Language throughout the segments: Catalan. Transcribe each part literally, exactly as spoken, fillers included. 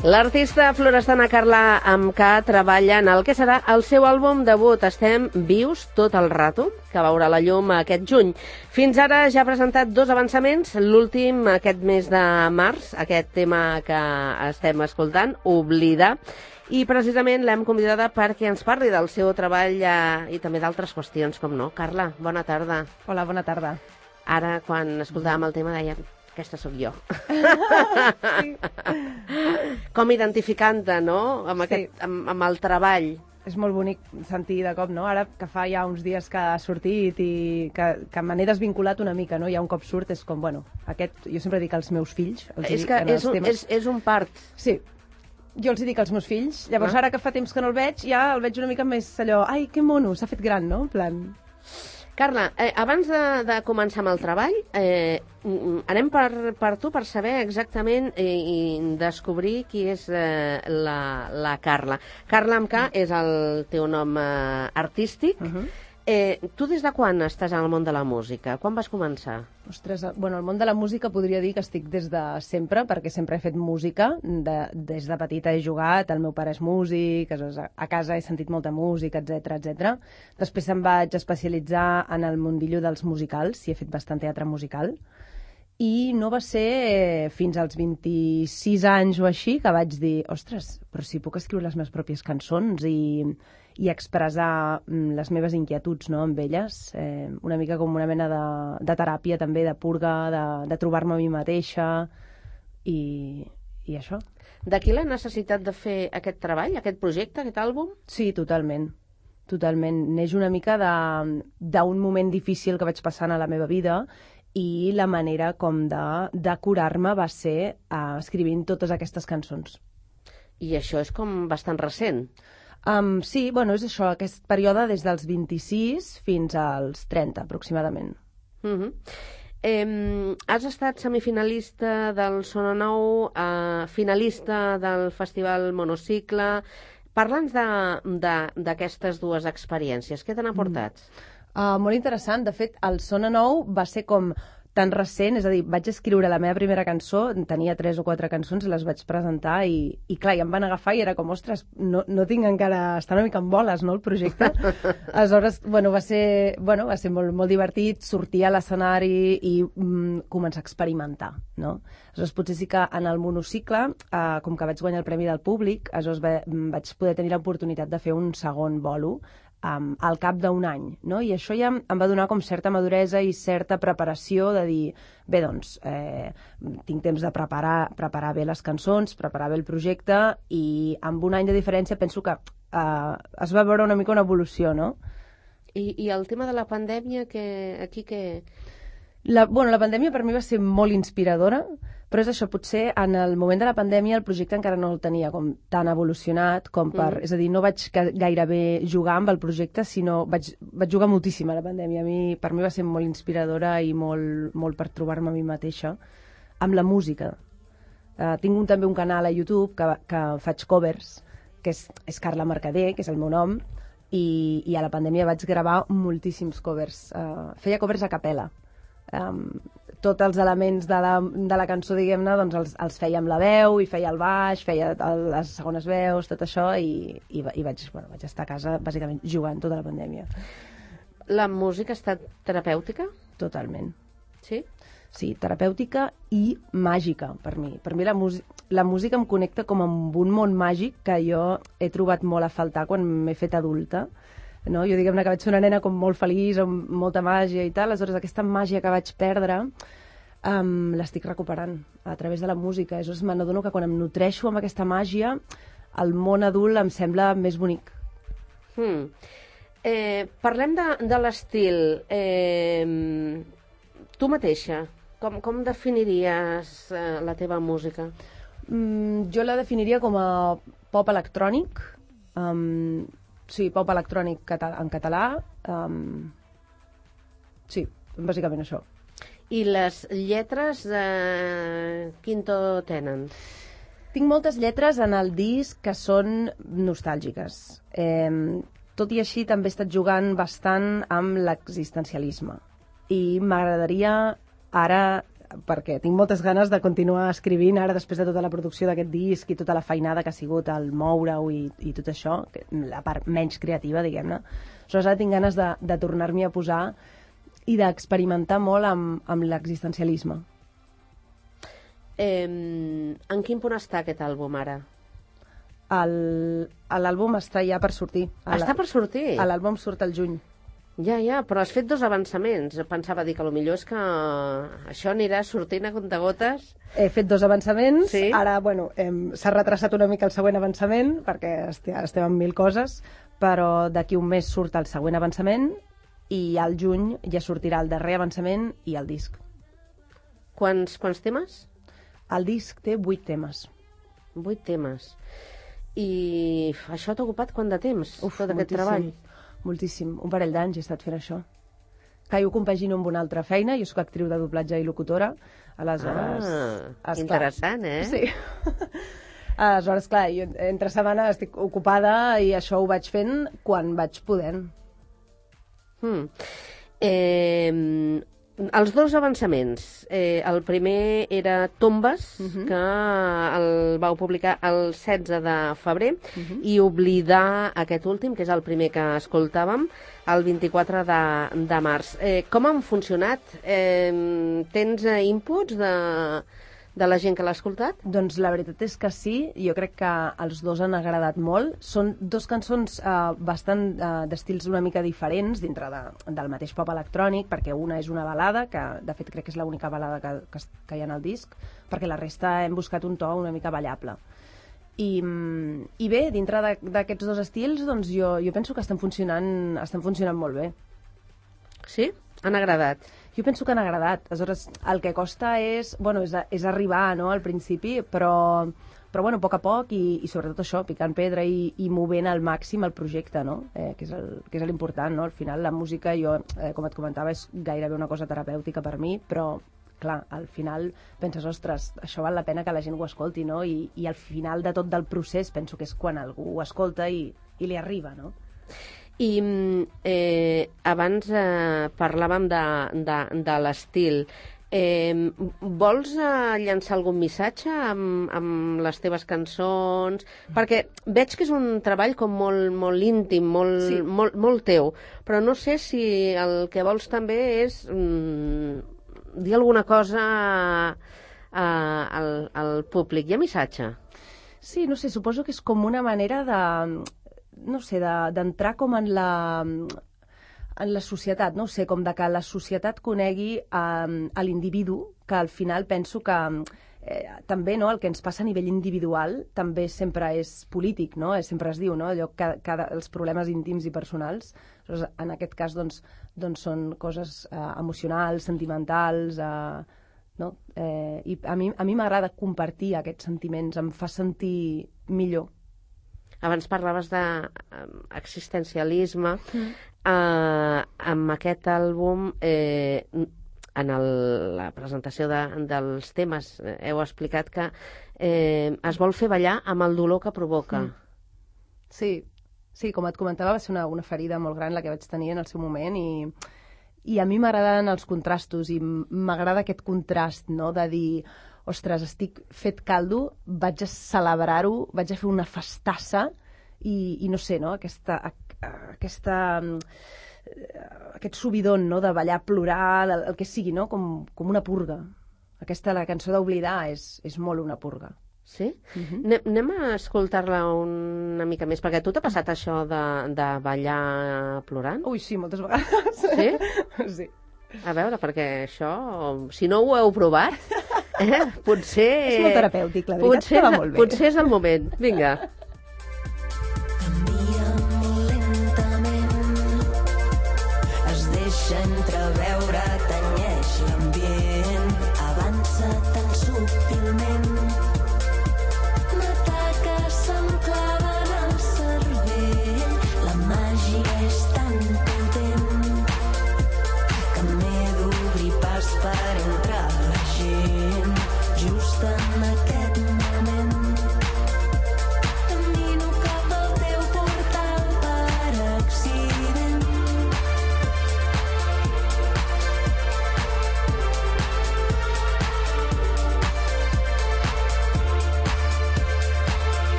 L'artista florestana Carla amb K treballa en el que serà el seu àlbum debut Estem vius tot el rato, que veurà la llum aquest juny. Fins ara ja ha presentat dos avançaments, l'últim aquest mes de març, aquest tema que estem escoltant, Oblidar, i precisament l'hem convidada perquè ens parli del seu treball eh, i també d'altres qüestions, com no. Carla, bona tarda. Hola, bona tarda. Ara, quan escoltàvem el tema, dèiem, aquesta sóc jo. Sí. Com identificant-te, no?, amb, Sí. aquest, amb, amb el treball. És molt bonic sentir de cop, no? Ara que fa ja uns dies que ha sortit i que, que me n'he desvinculat una mica, no? Ja un cop surt és com, bueno, aquest, jo sempre dic als meus fills. Els És dic que en els és un, temes. és, és un part. Sí, jo els hi dic als meus fills. Llavors, Ah. ara que fa temps que no el veig, ja el veig una mica més allò, ai, que mono, s'ha fet gran, no? En plan... Carla, eh, abans de, de començar amb el treball, eh, mm, anem per, per tu per saber exactament eh, i descobrir qui és eh, la, la Carla. Carla amb K és el teu nom eh, artístic. Uh -huh. eh, tu des de quan estàs en el món de la música? Quan vas començar? Ostres, bueno, el món de la música podria dir que estic des de sempre, perquè sempre he fet música. De, des de petita he jugat, el meu pare és músic, a casa he sentit molta música, etcètera, etcètera. Després em vaig especialitzar en el mundillo dels musicals, i he fet bastant teatre musical. I no va ser fins als vint-i-sis anys o així que vaig dir, ostres, però si puc escriure les meves pròpies cançons i... i expressar mm, les meves inquietuds, no?, amb elles, eh, una mica com una mena de, de teràpia també, de purga, de, de trobar-me a mi mateixa i, i això. D'aquí la necessitat de fer aquest treball, aquest projecte, aquest àlbum? Sí, totalment, totalment. Neix una mica de- d'un moment difícil que vaig passant a la meva vida i la manera com de, de curar-me va ser eh, escrivint totes aquestes cançons. I això és com bastant recent. Um, sí, bueno, és això, aquest període des dels vint-i-sis fins als trenta, aproximadament. Uh -huh. eh, has estat semifinalista del Sona Nou, eh, finalista del Festival Monocicle. Parla'ns d'aquestes dues experiències. Què t'han aportat? Uh, molt interessant. De fet, el Sona Nou va ser com tan recent, és a dir, vaig escriure la meva primera cançó, tenia tres o quatre cançons, les vaig presentar i, i clar, i em van agafar i era com, ostres, no, no tinc encara... Està una mica en boles, no?, el projecte. Aleshores, bueno, va ser, bueno, va ser molt, molt divertit sortir a l'escenari i mm, començar a experimentar, no? Aleshores, potser sí que en el monocicle, eh, com que vaig guanyar el Premi del Públic, aleshores va, vaig poder tenir l'oportunitat de fer un segon bolo Um, al cap d'un any, no? I això ja em va donar com certa maduresa i certa preparació de dir, bé, doncs, eh, tinc temps de preparar, preparar bé les cançons, preparar bé el projecte i amb un any de diferència penso que eh, es va veure una mica una evolució, no? I, i el tema de la pandèmia, que aquí que... La, bueno, la pandèmia per mi va ser molt inspiradora, però és això, potser en el moment de la pandèmia el projecte encara no el tenia com tan evolucionat com per... Mm. És a dir, no vaig gairebé jugar amb el projecte, sinó vaig, vaig jugar moltíssim a la pandèmia. A mi, per mi va ser molt inspiradora i molt, molt per trobar-me a mi mateixa amb la música. Uh, tinc un, també un canal a YouTube que, que faig covers, que és, és Carla Mercader, que és el meu nom, i, i a la pandèmia vaig gravar moltíssims covers. Uh, feia covers a capella. Um, tots els elements de la, de la cançó, diguem-ne, doncs els, els feia amb la veu, i feia el baix, feia el, les segones veus, tot això, i, i, i vaig, bueno, vaig estar a casa, bàsicament, jugant tota la pandèmia. La música ha estat terapèutica? Totalment. Sí? Sí, terapèutica i màgica, per mi. Per mi la, la música em connecta com amb un món màgic que jo he trobat molt a faltar quan m'he fet adulta. No? Jo diguem-ne que vaig ser una nena com molt feliç, amb molta màgia i tal, aleshores aquesta màgia que vaig perdre um, l'estic recuperant a través de la música. Aleshores me n'adono que quan em nutreixo amb aquesta màgia el món adult em sembla més bonic. Hmm. Eh, parlem de, de l'estil. Eh, tu mateixa, com, com definiries eh, la teva música? Mm, jo la definiria com a pop electrònic, um, sí, pop electrònic cata en català. Um, sí, bàsicament això. I les lletres, eh, quin to tenen? Tinc moltes lletres en el disc que són nostàlgiques. Eh, tot i així també he estat jugant bastant amb l'existencialisme. I m'agradaria ara perquè tinc moltes ganes de continuar escrivint ara després de tota la producció d'aquest disc i tota la feinada que ha sigut el moure-ho i, i tot això, que, la part menys creativa, diguem-ne. Aleshores ara tinc ganes de, de tornar-m'hi a posar i d'experimentar molt amb, amb l'existencialisme. Eh, en quin punt està aquest àlbum ara? L'àlbum està ja per sortir. Està per sortir? L'àlbum surt al juny. Ja, ja, però has fet dos avançaments. Pensava dir que potser és que això anirà sortint a comptagotes. He fet dos avançaments. Sí? Ara, bueno, s'ha retrasat una mica el següent avançament, perquè estem en mil coses, però d'aquí un mes surt el següent avançament i al juny ja sortirà el darrer avançament i el disc. Quants, quants temes? El disc té vuit temes. Vuit temes. I això t'ha ocupat quant de temps, Uf, tot aquest moltíssim. treball? Moltíssim. Un parell d'anys he estat fent això. Que jo ho compagino amb una altra feina. Jo soc actriu de doblatge i locutora. Aleshores... Ah, interessant, eh? Sí. Aleshores, clar, jo entre setmana estic ocupada i això ho vaig fent quan vaig podent. Hmm. Eh, els dos avançaments. Eh, el primer era Tombes, uh-huh. que el vau publicar el setze de febrer, uh-huh. i Oblidar, aquest últim, que és el primer que escoltàvem, el vint-i-quatre de, de març. Eh, com han funcionat? Eh, tens eh, inputs de, de la gent que l'ha escoltat? Doncs la veritat és que sí, jo crec que els dos han agradat molt. Són dos cançons eh, bastant eh, d'estils una mica diferents dintre de, del mateix pop electrònic, perquè una és una balada, que de fet crec que és l'única balada que, que, que hi ha en el disc, perquè la resta hem buscat un to una mica ballable. I, i bé, dintre d'aquests dos estils, doncs jo, jo penso que estan funcionant, estan funcionant molt bé. Sí? Han agradat? Jo penso que han agradat. Aleshores, el que costa és, bueno, és, és arribar, no?, al principi, però, però bueno, a poc a poc i, i sobretot això, picant pedra i, i movent al màxim el projecte, no?, eh, que és el, que és l'important, no? Al final la música, jo, eh, com et comentava, és gairebé una cosa terapèutica per mi, però clar, al final penses, ostres, això val la pena que la gent ho escolti, no? I, i al final de tot del procés penso que és quan algú ho escolta i, i li arriba, no? I eh, abans eh, parlàvem de, de, de l'estil. Eh, vols eh, llançar algun missatge amb, amb les teves cançons? Perquè veig que és un treball com molt, molt íntim, molt, sí. molt, molt teu, però no sé si el que vols també és mm, dir alguna cosa eh, al, al públic. Hi ha missatge? Sí, no sé, suposo que és com una manera de... no sé, d'entrar com en la, en la societat, no sé, com de que la societat conegui a, a l'individu, que al final penso que eh, també, no, el que ens passa a nivell individual també sempre és polític, no? Sempre es diu, no? Allò, cada, cada, els problemes íntims i personals. Llavors, en aquest cas, doncs, doncs són coses eh, emocionals, sentimentals, eh, no? Eh, I a mi a mi m'agrada compartir aquests sentiments, em fa sentir millor. Abans parlaves d'existencialisme. Mm. Uh, amb aquest àlbum, eh, en el, la presentació de, dels temes, eh, heu explicat que eh, es vol fer ballar amb el dolor que provoca. Mm. Sí, sí, com et comentava, va ser una, una ferida molt gran la que vaig tenir en el seu moment i, i a mi m'agraden els contrastos i m'agrada aquest contrast, no?, de dir... ostres, estic fet caldo, vaig a celebrar-ho, vaig a fer una festassa i, i no sé, no? Aquesta, aquesta, aquest subidon, no?, de ballar, plorar, el, el que sigui, no?, com, com una purga. Aquesta, la cançó d'Oblidar, és, és molt una purga. Sí? Uh-huh. Anem a escoltar-la una mica més, perquè a tu t'ha passat això de, de ballar plorant? Ui, sí, moltes vegades. Sí? Sí. A veure, perquè això, si no ho heu provat, eh, potser... És molt terapèutic, la veritat, potser, que va molt bé. Potser és el moment. Vinga. Canvia molt lentament, es deixa entreveure, tenyeix l'ambient, avança tan subtilment, m'ataca, se'm clava en el cervell, la màgia és tan potent, que m'he d'obrir pas per entrar la gent, just en aquest moment.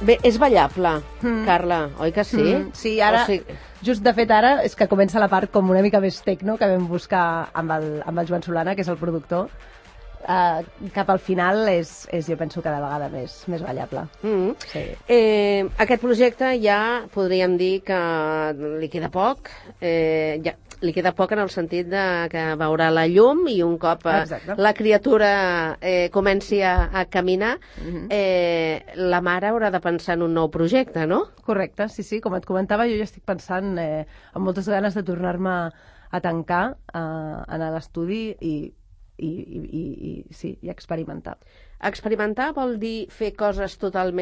Bé, és ballable, Mm. Carla, oi que sí? Mm, sí, ara, O sigui, just de fet ara, és que comença la part com una mica més tecno que vam buscar amb el, amb el Joan Solana, que és el productor. Uh, cap al final és, és, jo penso, cada vegada més, més ballable. mm. Sí. eh, aquest projecte ja podríem dir que li queda poc, eh, ja, li queda poc en el sentit de que veurà la llum i un cop eh, Exacte. la criatura eh, comenci a, a caminar, Mhm. eh, la mare haurà de pensar en un nou projecte, no? Correcte, sí, sí. Com et comentava, jo ja estic pensant eh, amb moltes ganes de tornar-me a tancar, eh, anar a l'estudi i, i, i, i, i, sí, i experimentar. Experimentar vol dir fer coses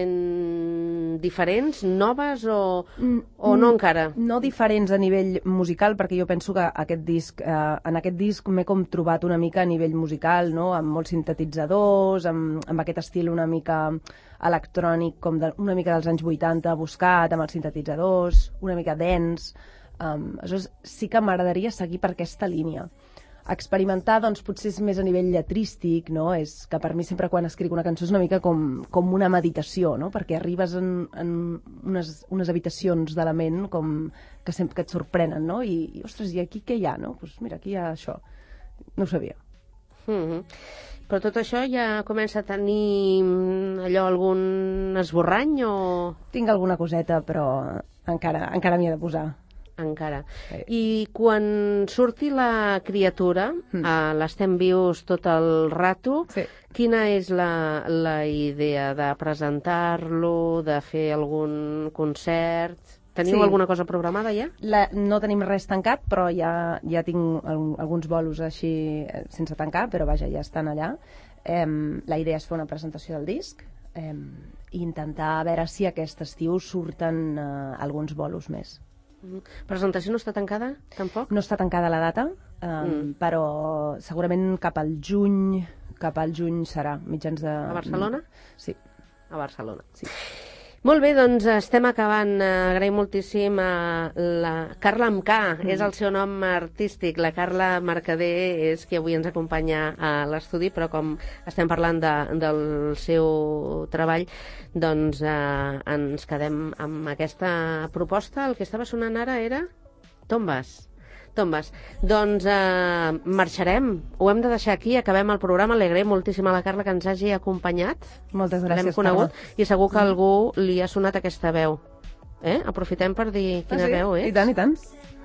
totalment diferents, noves o, o no encara? No diferents a nivell musical, perquè jo penso que aquest disc, eh, en aquest disc m'he com trobat una mica a nivell musical, no? Amb molts sintetitzadors, amb, amb aquest estil una mica electrònic, com de, una mica dels anys vuitanta, buscat, amb els sintetitzadors, una mica dens. Um, aleshores, sí que m'agradaria seguir per aquesta línia. Experimentar, doncs, potser és més a nivell lletrístic, no? És que per mi sempre quan escric una cançó és una mica com, com una meditació, no? Perquè arribes en, en unes, unes habitacions de la ment com que sempre que et sorprenen, no? I, i ostres, i aquí què hi ha, no? Doncs pues mira, aquí hi ha això. No ho sabia. Mm-hmm. Però tot això ja comença a tenir mm, allò algun esborrany o Tinc alguna coseta, però encara, encara m'hi he de posar. encara? Sí. I quan surti la criatura, Mm. eh, l'estem vius tot el rato, Sí. quina és la, la idea de presentar-lo, de fer algun concert? Teniu Sí. alguna cosa programada ja? La, no tenim res tancat, però ja, ja tinc al, alguns bolos així eh, sense tancar, però vaja, ja estan allà. Eh, la idea és fer una presentació del disc eh, i intentar veure si aquest estiu surten eh, alguns bolos més. Mm. Presentació no està tancada, tampoc? No està tancada la data, eh, Mm. però segurament cap al juny, cap al juny serà, mitjans de... A Barcelona? Sí. A Barcelona. Sí. Molt bé, doncs estem acabant. Agraïm moltíssim a la Carla amb K, mm. és el seu nom artístic. La Carla Mercader és qui avui ens acompanya a l'estudi, però com estem parlant de, del seu treball, doncs eh, ens quedem amb aquesta proposta. El que estava sonant ara era Tombes. Tombes. Doncs eh, marxarem. Ho hem de deixar aquí, acabem el programa. Li agraïm moltíssim a la Carla que ens hagi acompanyat. Moltes L'hem gràcies, conegut Carme. i segur que a algú li ha sonat aquesta veu. Eh? Aprofitem per dir quina Ah, sí? veu és. I tant, i tant.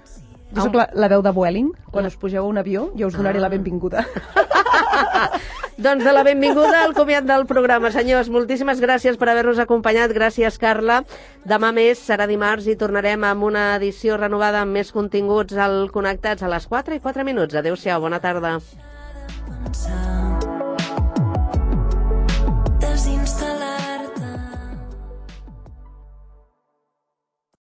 Jo Au. sóc la, la veu de Vueling. Quan La- us pugeu a un avió, jo us donaré Ah. la benvinguda. Doncs de la benvinguda al comiat del programa. Senyors, moltíssimes gràcies per haver-nos acompanyat. Gràcies, Carla. Demà més serà dimarts i tornarem amb una edició renovada amb més continguts al Connectats a les quatre i quatre minuts. Adéu-siau, bona tarda. Pensar